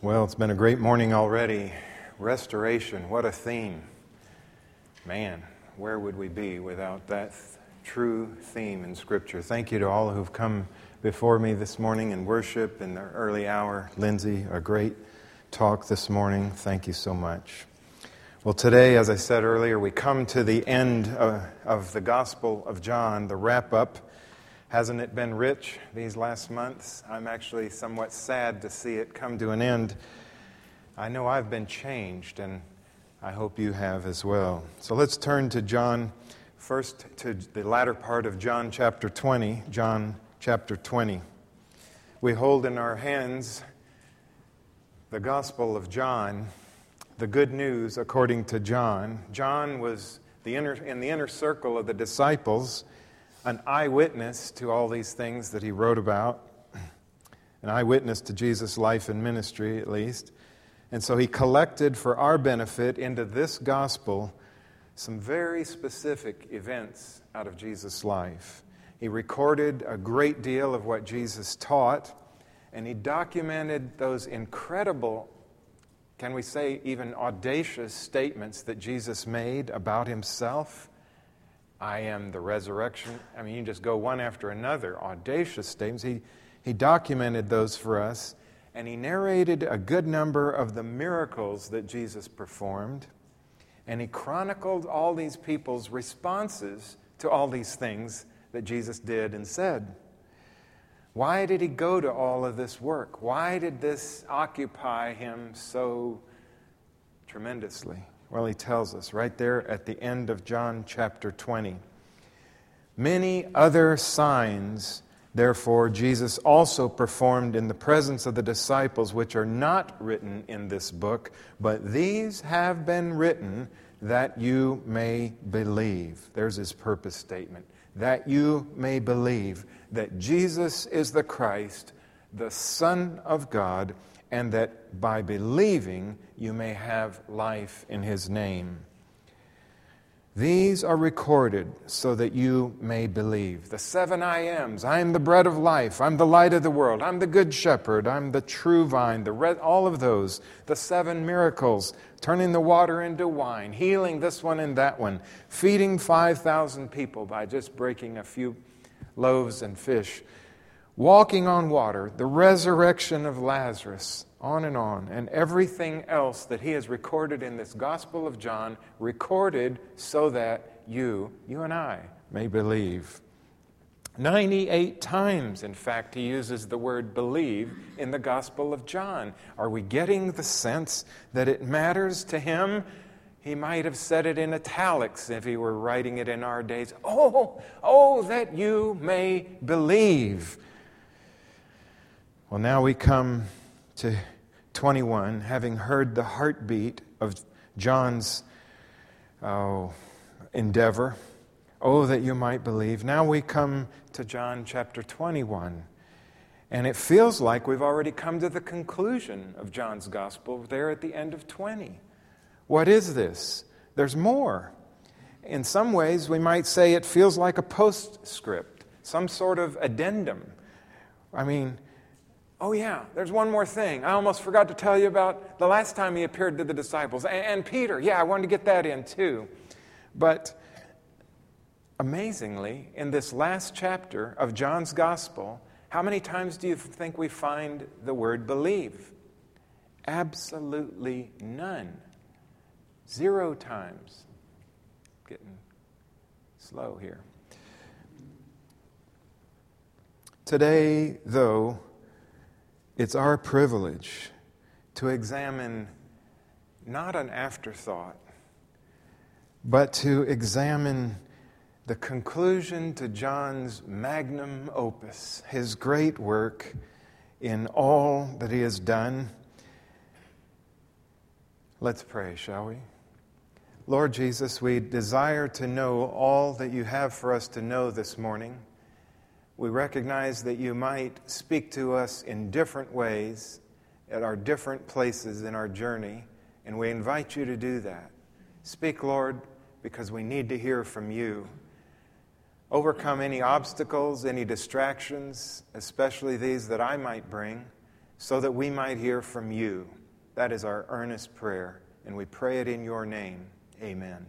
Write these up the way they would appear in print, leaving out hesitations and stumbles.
Well, it's been a great morning already. Restoration, what a theme. Man, where would we be without that true theme in Scripture? Thank you to all who've come before me this morning in worship in the early hour. Lindsay, a great talk this morning. Thank you so much. Well, today, as I said earlier, we come to the end of the Gospel of John, the wrap-up. Hasn't it been rich these last months? I'm actually somewhat sad to see it come to an end. I know I've been changed, and I hope you have as well. So let's turn to John, first to the latter part of John chapter 20. John chapter 20. We hold in our hands the Gospel of John, the good news according to John. John was in the inner circle of the disciples, an eyewitness to all these things that he wrote about, an eyewitness to Jesus' life and ministry at least. And so he collected for our benefit into this gospel some very specific events out of Jesus' life. He recorded a great deal of what Jesus taught, and he documented those incredible, can we say even audacious statements that Jesus made about himself. I am the resurrection. I mean, you just go one after another, audacious statements. He documented those for us, and he narrated a good number of the miracles that Jesus performed, and he chronicled all these people's responses to all these things that Jesus did and said. Why did he go to all of this work? Why did this occupy him so tremendously? Well, he tells us right there at the end of John chapter 20. Many other signs, therefore, Jesus also performed in the presence of the disciples, which are not written in this book, but these have been written that you may believe. There's his purpose statement. That you may believe that Jesus is the Christ, the Son of God, and that by believing you may have life in his name. These are recorded so that you may believe. The 7 I Ams. I am the bread of life. I'm the light of the world. I'm the good shepherd. I'm the true vine. All of those. The 7 miracles. Turning the water into wine. Healing this one and that one. Feeding 5,000 people by just breaking a few loaves and fish. Walking on water. The resurrection of Lazarus. On, and everything else that he has recorded in this Gospel of John, recorded so that you and I may believe. 98 times, in fact, he uses the word believe in the Gospel of John. Are we getting the sense that it matters to him? He might have said it in italics if he were writing it in our days. Oh, that you may believe. Well, now we come to 21, having heard the heartbeat of John's endeavor. Oh, that you might believe. Now we come to John chapter 21. And it feels like we've already come to the conclusion of John's gospel there at the end of 20. What is this? There's more. In some ways, we might say it feels like a postscript, some sort of addendum. I mean, oh yeah, there's one more thing. I almost forgot to tell you about the last time he appeared to the disciples. And Peter, yeah, I wanted to get that in too. But amazingly, in this last chapter of John's Gospel, how many times do you think we find the word believe? Absolutely none. 0 times. Getting slow here. Today, though, it's our privilege to examine not an afterthought, but to examine the conclusion to John's magnum opus, his great work in all that he has done. Let's pray, shall we? Lord Jesus, we desire to know all that you have for us to know this morning. We recognize that you might speak to us in different ways at our different places in our journey, and we invite you to do that. Speak, Lord, because we need to hear from you. Overcome any obstacles, any distractions, especially these that I might bring, so that we might hear from you. That is our earnest prayer, and we pray it in your name. Amen.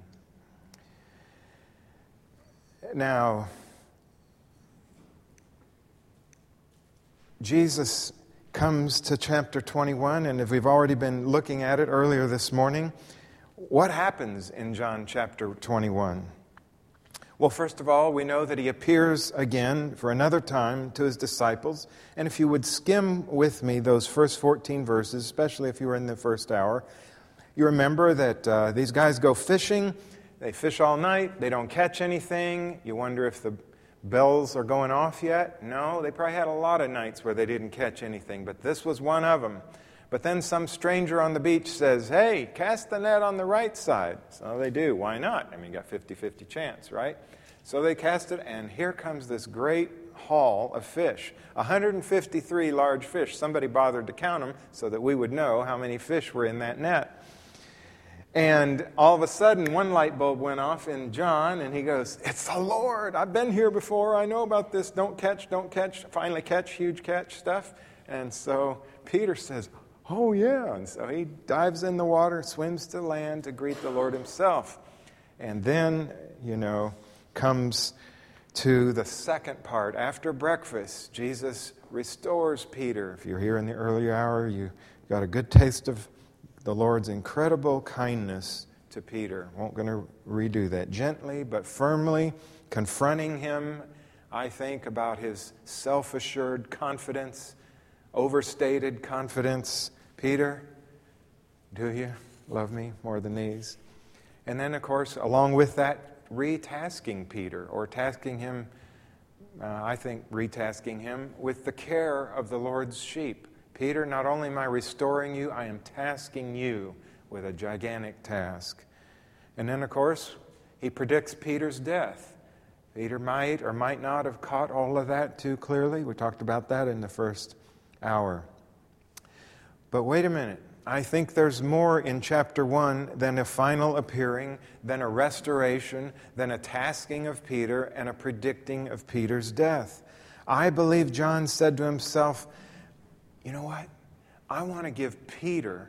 Now, Jesus comes to chapter 21, and if we've already been looking at it earlier this morning, what happens in John chapter 21? Well, first of all, we know that he appears again for another time to his disciples. And if you would skim with me those first 14 verses, especially if you were in the first hour, you remember that these guys go fishing. They fish all night. They don't catch anything. You wonder if the bells are going off yet. No, they probably had a lot of nights where they didn't catch anything, but this was one of them. But then some stranger on the beach says, hey, cast the net on the right side. So they do. Why not? I mean, you got 50-50 chance, right? So they cast it, and here comes this great haul of fish. 153 large fish. Somebody bothered to count them so that we would know how many fish were in that net. And all of a sudden, one light bulb went off in John, and he goes, it's the Lord. I've been here before. I know about this. Don't catch. Finally catch, huge catch stuff. And so Peter says, oh, yeah. And so he dives in the water, swims to land to greet the Lord himself. And then, comes to the second part. After breakfast, Jesus restores Peter. If you're here in the early hour, you got a good taste of the Lord's incredible kindness to Peter. Won't going to redo that. Gently but firmly confronting him, I think, about his self-assured confidence, overstated confidence. Peter, do you love me more than these? And then, of course, along with that, retasking Peter, or tasking him, retasking him with the care of the Lord's sheep. Peter, not only am I restoring you, I am tasking you with a gigantic task. And then, of course, he predicts Peter's death. Peter might or might not have caught all of that too clearly. We talked about that in the first hour. But wait a minute. I think there's more in chapter 1 than a final appearing, than a restoration, than a tasking of Peter and a predicting of Peter's death. I believe John said to himself, you know what? I want to give Peter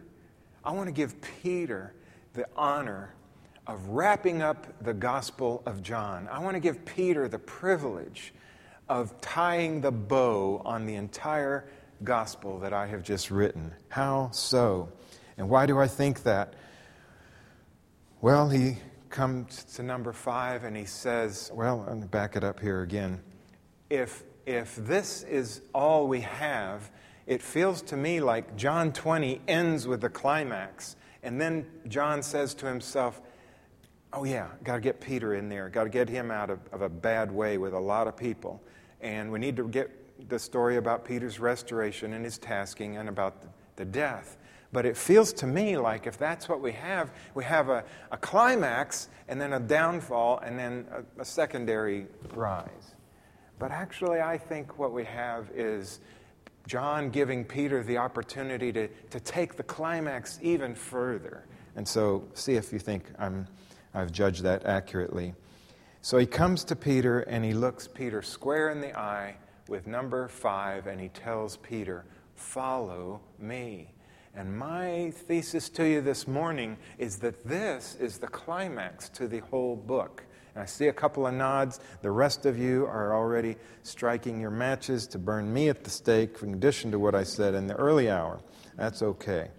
the honor of wrapping up the Gospel of John. I want to give Peter the privilege of tying the bow on the entire gospel that I have just written. How so? And why do I think that? Well, he comes to number 5 and he says, well, I'm going to back it up here again. If this is all we have, it feels to me like John 20 ends with the climax. And then John says to himself, oh yeah, got to get Peter in there. Got to get him out of a bad way with a lot of people. And we need to get the story about Peter's restoration and his tasking and about the death. But it feels to me like if that's what we have a climax and then a downfall and then a secondary rise. But actually I think what we have is John giving Peter the opportunity to take the climax even further. And so see if you think I've judged that accurately. So he comes to Peter and he looks Peter square in the eye with number 5, and he tells Peter, follow me. And my thesis to you this morning is that this is the climax to the whole book. And I see a couple of nods. The rest of you are already striking your matches to burn me at the stake in addition to what I said in the early hour. That's okay.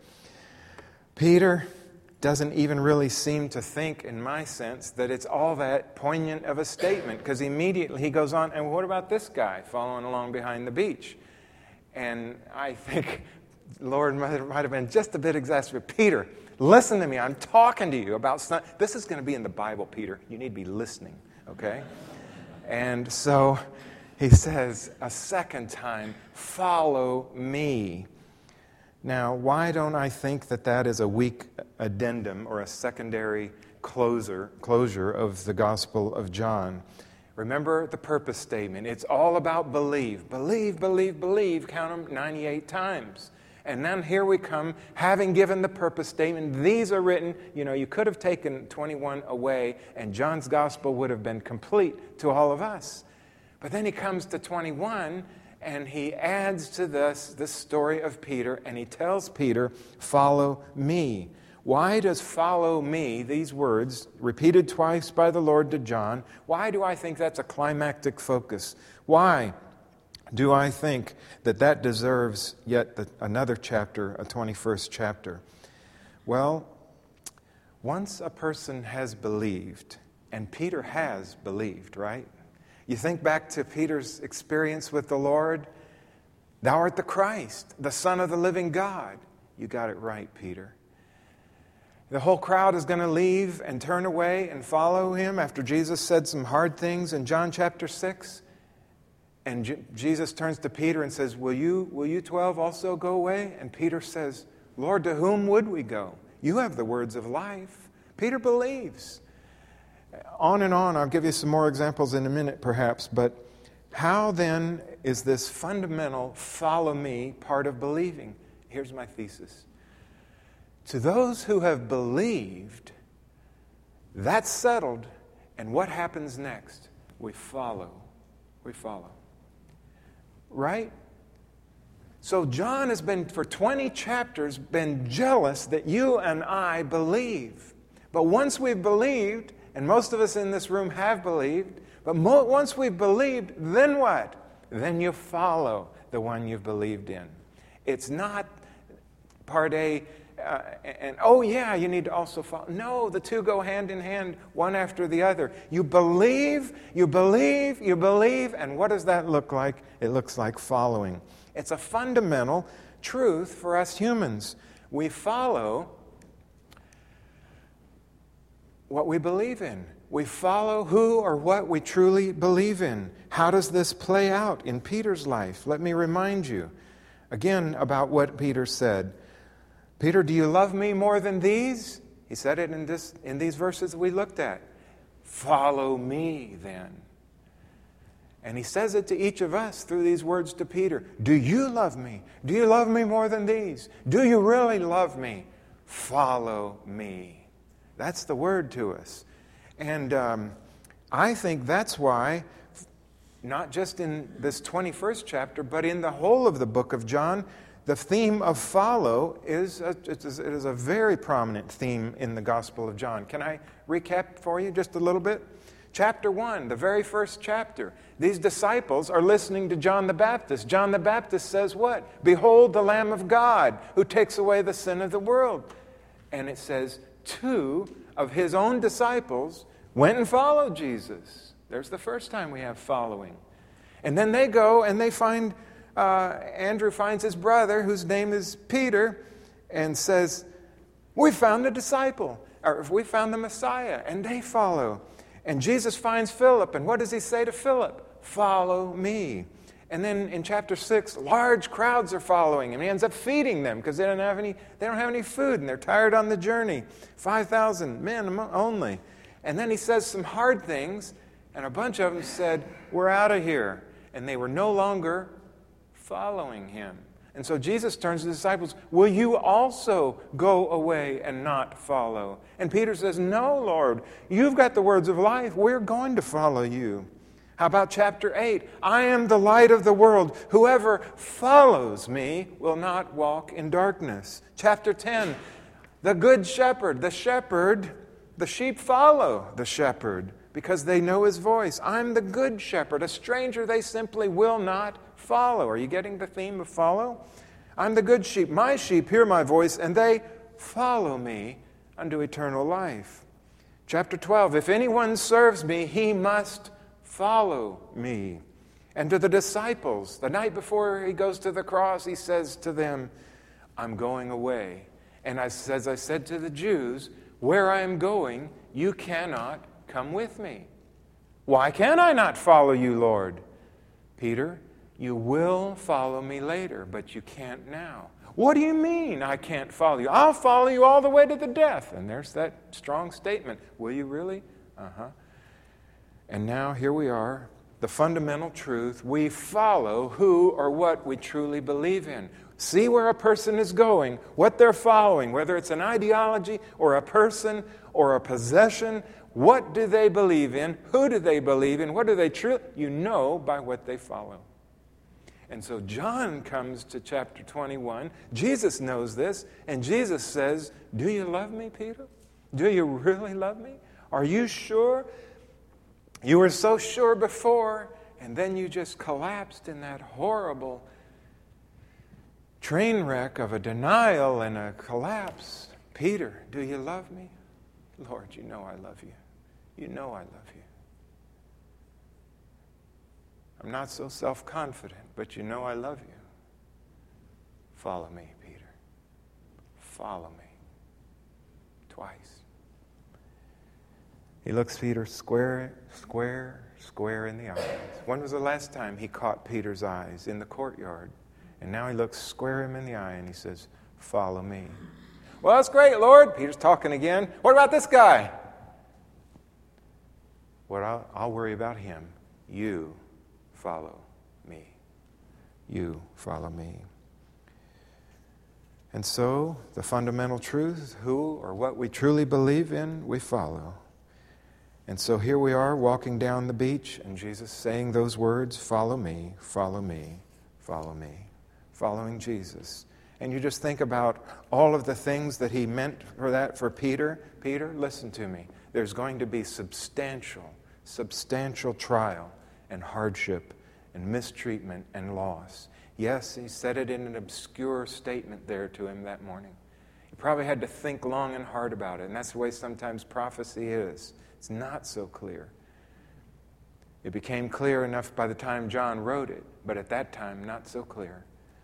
Peter doesn't even really seem to think, in my sense, that it's all that poignant of a statement, because immediately he goes on, and what about this guy following along behind the beach? And I think the Lord might have been just a bit exasperated. Peter, listen to me. I'm talking to you about something. This is going to be in the Bible, Peter. You need to be listening, okay? And so he says a second time, follow me. Now, why don't I think that is a weak addendum or a secondary closure of the Gospel of John? Remember the purpose statement. It's all about believe. Believe, believe, believe. Count them 98 times. And then here we come, having given the purpose statement. These are written. You could have taken 21 away, and John's Gospel would have been complete to all of us. But then he comes to 21, and he adds to this story of Peter, and he tells Peter, follow me. Why does follow me, these words, repeated twice by the Lord to John, why do I think that's a climactic focus? Why do I think that deserves yet another chapter, a 21st chapter? Well, once a person has believed, and Peter has believed, right? You think back to Peter's experience with the Lord. Thou art the Christ, the Son of the living God. You got it right, Peter. The whole crowd is going to leave and turn away and follow him after Jesus said some hard things in John chapter 6. And Jesus turns to Peter and says, will you 12 also go away? And Peter says, Lord, to whom would we go? You have the words of life. Peter believes. On and on, I'll give you some more examples in a minute perhaps, but how then is this fundamental follow me part of believing? Here's my thesis. To those who have believed, that's settled, and what happens next? We follow. We follow. Right? So John has been, for 20 chapters, been jealous that you and I believe. But once we've believed, and most of us in this room have believed, but once we've believed, then what? Then you follow the one you've believed in. It's not part A, you need to also follow. No, the two go hand in hand, one after the other. You believe, and what does that look like? It looks like following. It's a fundamental truth for us humans. We follow what we believe in. We follow who or what we truly believe in. How does this play out in Peter's life? Let me remind you again about what Peter said. Peter, do you love me more than these? He said it in these verses we looked at. Follow me then. And he says it to each of us through these words to Peter. Do you love me? Do you love me more than these? Do you really love me? Follow me. That's the word to us. And I think that's why, not just in this 21st chapter, but in the whole of the book of John, the theme of follow is a very prominent theme in the Gospel of John. Can I recap for you just a little bit? Chapter 1, the very first chapter. These disciples are listening to John the Baptist. John the Baptist says what? Behold the Lamb of God who takes away the sin of the world. And it says, 2 of his own disciples went and followed Jesus. There's the first time we have following. And then they go and they find, Andrew finds his brother, whose name is Peter, and says, we found a disciple, or we found the Messiah, and they follow. And Jesus finds Philip, and what does he say to Philip? Follow me. And then in chapter 6, large crowds are following him. He ends up feeding them because they don't have any food, and they're tired on the journey. 5,000 men only. And then he says some hard things, and a bunch of them said, we're out of here. And they were no longer following him. And so Jesus turns to the disciples, will you also go away and not follow? And Peter says, no, Lord, you've got the words of life. We're going to follow you. How about chapter 8? I am the light of the world. Whoever follows me will not walk in darkness. Chapter 10, the good shepherd. The sheep follow the shepherd because they know his voice. I'm the good shepherd. A stranger they simply will not follow. Are you getting the theme of follow? I'm the good sheep. My sheep hear my voice, and they follow me unto eternal life. Chapter 12, if anyone serves me, he must follow me. And to the disciples, the night before he goes to the cross, he says to them, I'm going away. And as I said to the Jews, where I am going, you cannot come with me. Why can I not follow you, Lord? Peter, you will follow me later, but you can't now. What do you mean I can't follow you? I'll follow you all the way to the death. And there's that strong statement. Will you really? And now here we are, the fundamental truth. We follow who or what we truly believe in. See where a person is going, what they're following, whether it's an ideology or a person or a possession. What do they believe in? Who do they believe in? What do they truly? You know by what they follow. And so John comes to chapter 21. Jesus knows this, and Jesus says, do you love me, Peter? Do you really love me? Are you sure? You were so sure before, and then you just collapsed in that horrible train wreck of a denial and a collapse. Peter, do you love me? Lord, you know I love you. You know I love you. I'm not so self-confident, but you know I love you. Follow me, Peter. Follow me. Twice. He looks Peter square in the eyes. When was the last time he caught Peter's eyes? In the courtyard. And now he looks square him in the eye and he says, follow me. Well, that's great, Lord. Peter's talking again. What about this guy? Well, I'll worry about him. You follow me. You follow me. And so, the fundamental truth, who or what we truly believe in, we follow. And so here we are walking down the beach, and Jesus saying those words, follow me, follow me, follow me. Following Jesus. And you just think about all of the things that he meant for that for Peter. Peter, listen to me. There's going to be substantial trial and hardship and mistreatment and loss. Yes, he said it in an obscure statement there to him that morning. He probably had to think long and hard about it, and that's the way sometimes prophecy is. It's not so clear. It became clear enough by the time John wrote it, but at that time, not so clear.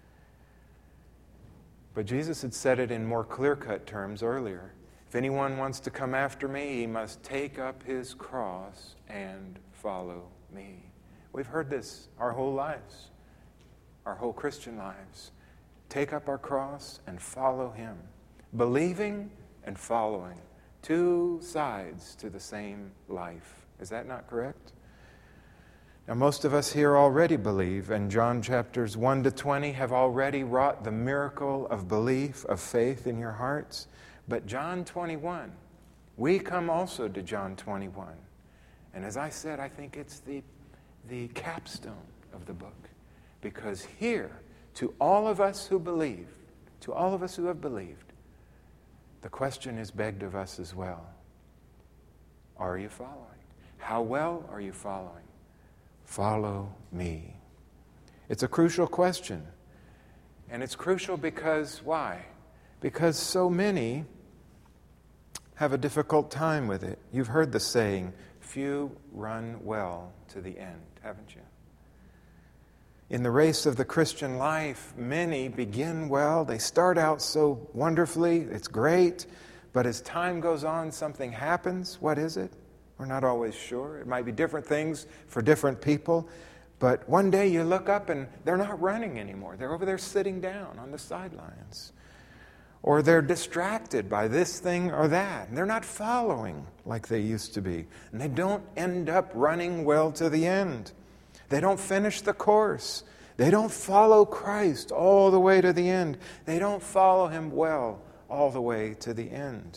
But Jesus had said it in more clear-cut terms earlier. If anyone wants to come after me, he must take up his cross and follow me. We've heard this our whole lives, our whole Christian lives. Take up our cross and follow him. Believing and following. Two sides to the same life. Is that not correct? Now, most of us here already believe, and John chapters 1 to 20 have already wrought the miracle of belief, of faith in your hearts. But John 21, we come also to John 21. And as I said, I think it's the capstone of the book. Because here, to all of us who believe, to all of us who have believed, the question is begged of us as well. Are you following? How well are you following? Follow me. It's a crucial question. And it's crucial because, why? Because so many have a difficult time with it. You've heard the saying, few run well to the end, haven't you? In the race of the Christian life, many begin well. They start out so wonderfully. It's great. But as time goes on, something happens. What is it? We're not always sure. It might be different things for different people. But one day you look up and they're not running anymore. They're over there sitting down on the sidelines. Or they're distracted by this thing or that. And they're not following like they used to be. And they don't end up running well to the end. They don't finish the course. They don't follow Christ all the way to the end. They don't follow him well all the way to the end.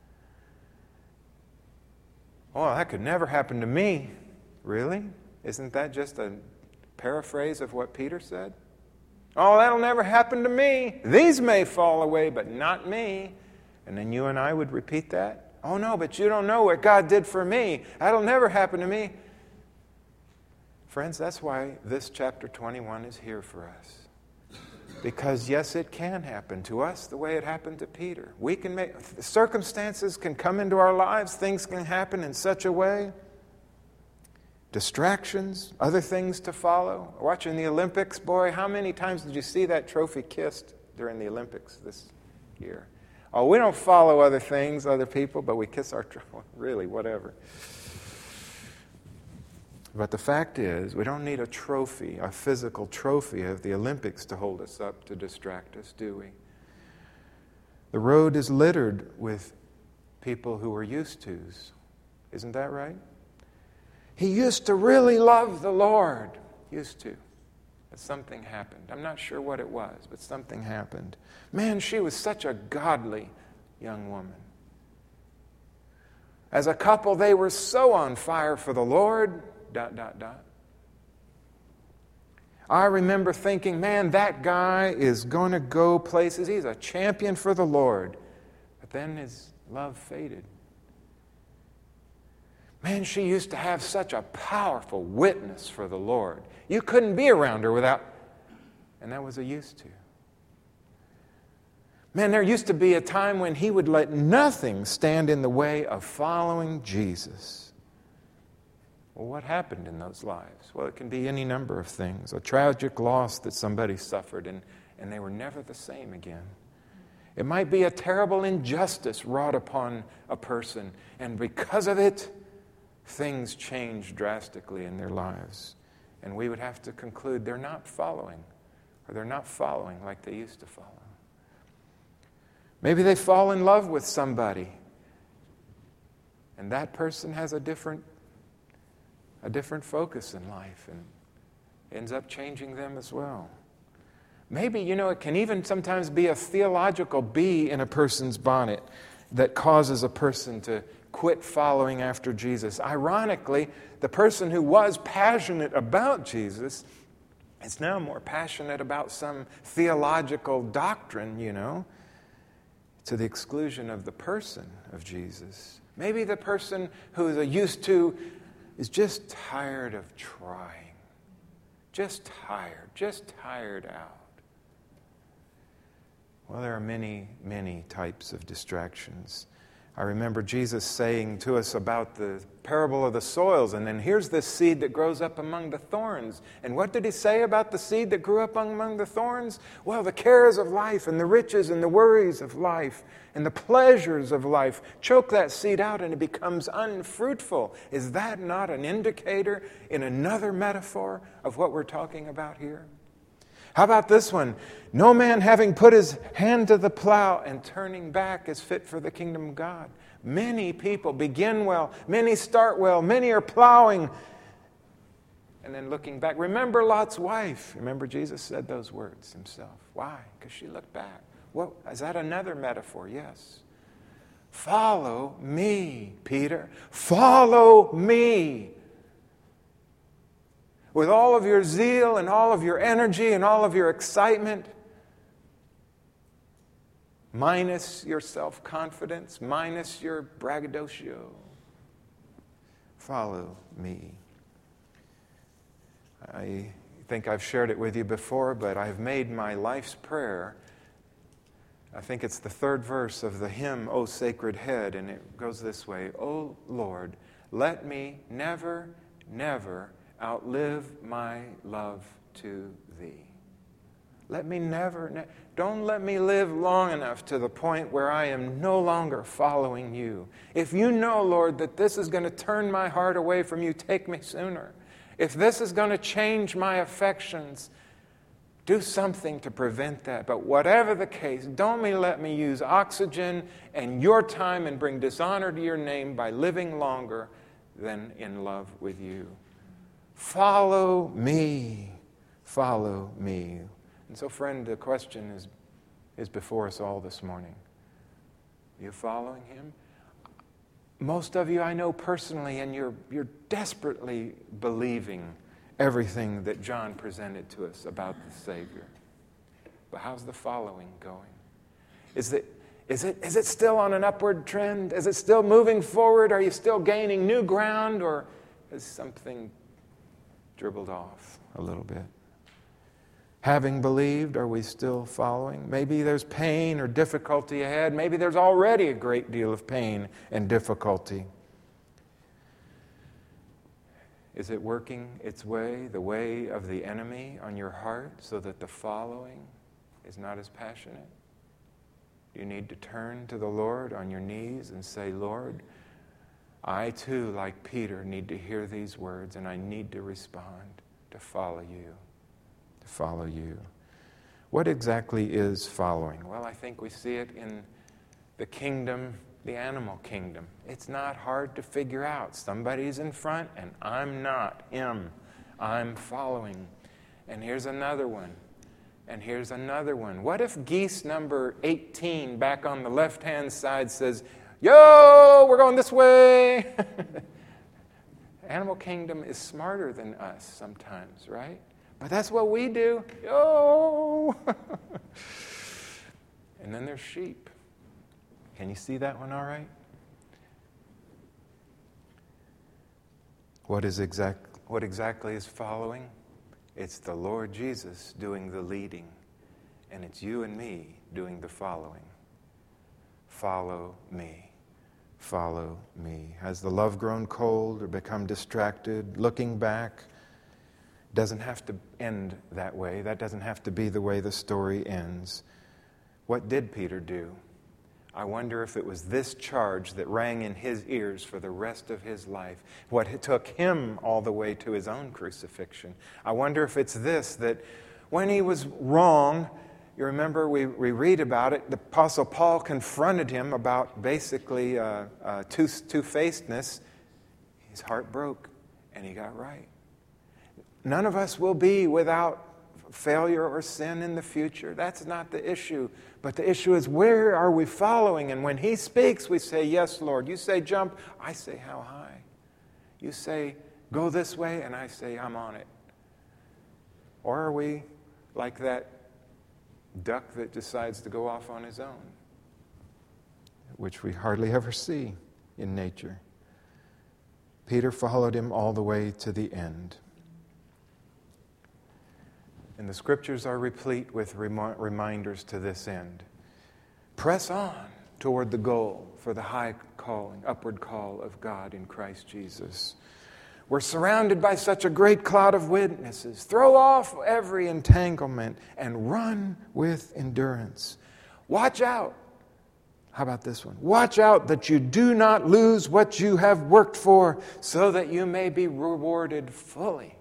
Oh, that could never happen to me. Really? Isn't that just a paraphrase of what Peter said? Oh, that'll never happen to me. These may fall away, but not me. And then you and I would repeat that. Oh, no, but you don't know what God did for me. That'll never happen to me. Friends, that's why this chapter 21 is here for us. Because, yes, it can happen to us the way it happened to Peter. Circumstances can come into our lives. Things can happen in such a way. Distractions, other things to follow. Watching the Olympics, boy, how many times did you see that trophy kissed during the Olympics this year? Oh, we don't follow other things, other people, but we kiss our trophy. Really, whatever. But the fact is, we don't need a trophy, a physical trophy of the Olympics to hold us up, to distract us, do we? The road is littered with people who are used to's. Isn't that right? He used to really love the Lord. Used to. But something happened. I'm not sure what it was, but something happened. Man, she was such a godly young woman. As a couple, they were so on fire for the Lord. ... I remember thinking, man, that guy is going to go places. He's a champion for the Lord. But then his love faded. Man, she used to have such a powerful witness for the Lord. You couldn't be around her without, and that was a used to. Man, there used to be a time when he would let nothing stand in the way of following Jesus. Well, what happened in those lives? Well, it can be any number of things. A tragic loss that somebody suffered and they were never the same again. It might be a terrible injustice wrought upon a person, and because of it, things change drastically in their lives. And we would have to conclude they're not following, or they're not following like they used to follow. Maybe they fall in love with somebody, and that person has a different focus in life and ends up changing them as well. Maybe, it can even sometimes be a theological bee in a person's bonnet that causes a person to quit following after Jesus. Ironically, the person who was passionate about Jesus is now more passionate about some theological doctrine, to the exclusion of the person of Jesus. Maybe the person who is used to is just tired of trying. Just tired out. Well, there are many, many types of distractions. I remember Jesus saying to us about the parable of the soils, and then here's this seed that grows up among the thorns. And what did he say about the seed that grew up among the thorns? Well, the cares of life and the riches and the worries of life and the pleasures of life choke that seed out and it becomes unfruitful. Is that not an indicator in another metaphor of what we're talking about here? How about this one? No man having put his hand to the plow and turning back is fit for the kingdom of God. Many people begin well, many start well, many are plowing and then looking back. Remember Lot's wife. Remember Jesus said those words himself. Why? Because she looked back. Well, is that another metaphor? Yes. Follow me, Peter. Follow me. With all of your zeal and all of your energy and all of your excitement, minus your self-confidence, minus your braggadocio. Follow me. I think I've shared it with you before, but I've made my life's prayer. I think it's the third verse of the hymn, O Sacred Head, and it goes this way. O Lord, let me never, never outlive my love to thee. Let me don't let me live long enough to the point where I am no longer following you. If you know, Lord, that this is going to turn my heart away from you, take me sooner. If this is going to change my affections, do something to prevent that. But whatever the case, don't let me use oxygen and your time and bring dishonor to your name by living longer than in love with you. Follow me. Follow me. And so, friend, the question is before us all this morning. Are you following him? Most of you I know personally, and you're desperately believing everything that John presented to us about the Savior. But how's the following going? Is it still on an upward trend? Is it still moving forward? Are you still gaining new ground? Or has something dribbled off a little bit? Having believed, are we still following? Maybe there's pain or difficulty ahead. Maybe there's already a great deal of pain and difficulty. Is it working its way, the way of the enemy, on your heart so that the following is not as passionate? You need to turn to the Lord on your knees and say, Lord, I too, like Peter, need to hear these words, and I need to respond to follow you. To follow you. What exactly is following? Well, I think we see it in the kingdom, the animal kingdom. It's not hard to figure out. Somebody's in front, and I'm not him. I'm following. And here's another one. And here's another one. What if geese number 18 back on the left-hand side says, yo, we're going this way. Animal kingdom is smarter than us sometimes, right? But that's what we do. Oh! And then there's sheep. Can you see that one all right? What exactly is following? It's the Lord Jesus doing the leading, and it's you and me doing the following. Follow me. Follow me. Has the love grown cold or become distracted, looking back? Doesn't have to end that way. That doesn't have to be the way the story ends. What did Peter do? I wonder if it was this charge that rang in his ears for the rest of his life, what took him all the way to his own crucifixion. I wonder if it's this, that when he was wrong, you remember we read about it, the Apostle Paul confronted him about basically two-facedness. His heart broke, and he got right. None of us will be without failure or sin in the future. That's not the issue. But the issue is, where are we following? And when he speaks, we say, yes, Lord. You say jump, I say how high. You say go this way, and I say I'm on it. Or are we like that duck that decides to go off on his own, which we hardly ever see in nature? Peter followed him all the way to the end. And the scriptures are replete with reminders to this end. Press on toward the goal for the high calling, upward call of God in Christ Jesus. We're surrounded by such a great cloud of witnesses. Throw off every entanglement and run with endurance. Watch out. How about this one? Watch out that you do not lose what you have worked for, so that you may be rewarded fully.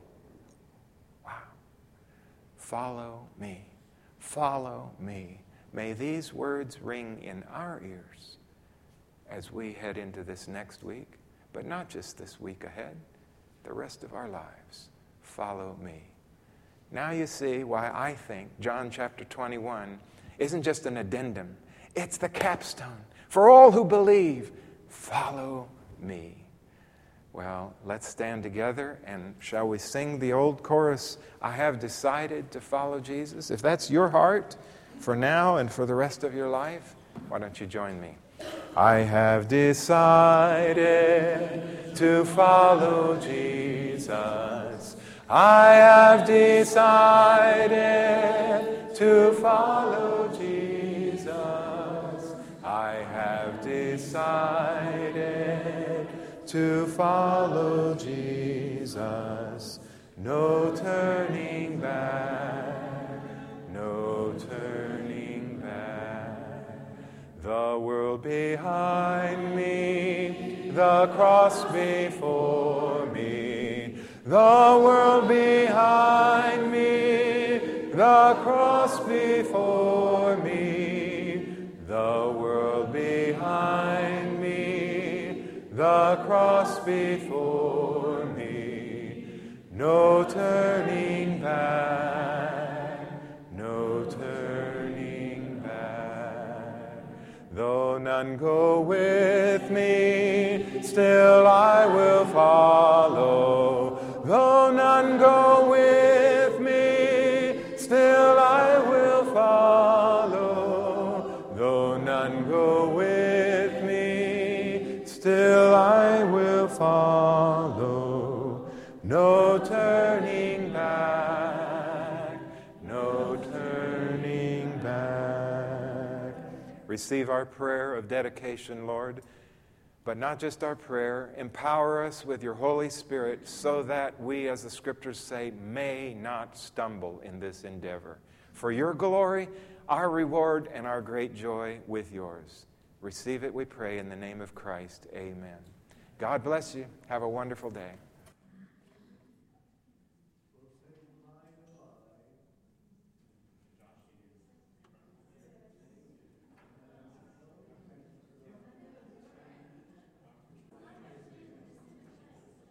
Follow me. Follow me. May these words ring in our ears as we head into this next week, but not just this week ahead, the rest of our lives. Follow me. Now you see why I think John chapter 21 isn't just an addendum. It's the capstone. For all who believe, follow me. Well, let's stand together, and shall we sing the old chorus, I have decided to follow Jesus? If that's your heart for now and for the rest of your life, why don't you join me? I have decided to follow Jesus. I have decided to follow Jesus. I have decided to follow Jesus. No turning back, no turning back. The world behind me, the cross before me. The world behind me, the cross before me. The world behind me, the cross before me. No turning back, no turning back. Though none go with me, still I will follow. Though none go with me, still I will follow. Though none go with me, still I will follow. No turning back, no turning back. Receive our prayer of dedication, Lord, but not just our prayer. Empower us with your Holy Spirit so that we, as the Scriptures say, may not stumble in this endeavor. For your glory, our reward, and our great joy with yours. Receive it, we pray, in the name of Christ. Amen. God bless you. Have a wonderful day.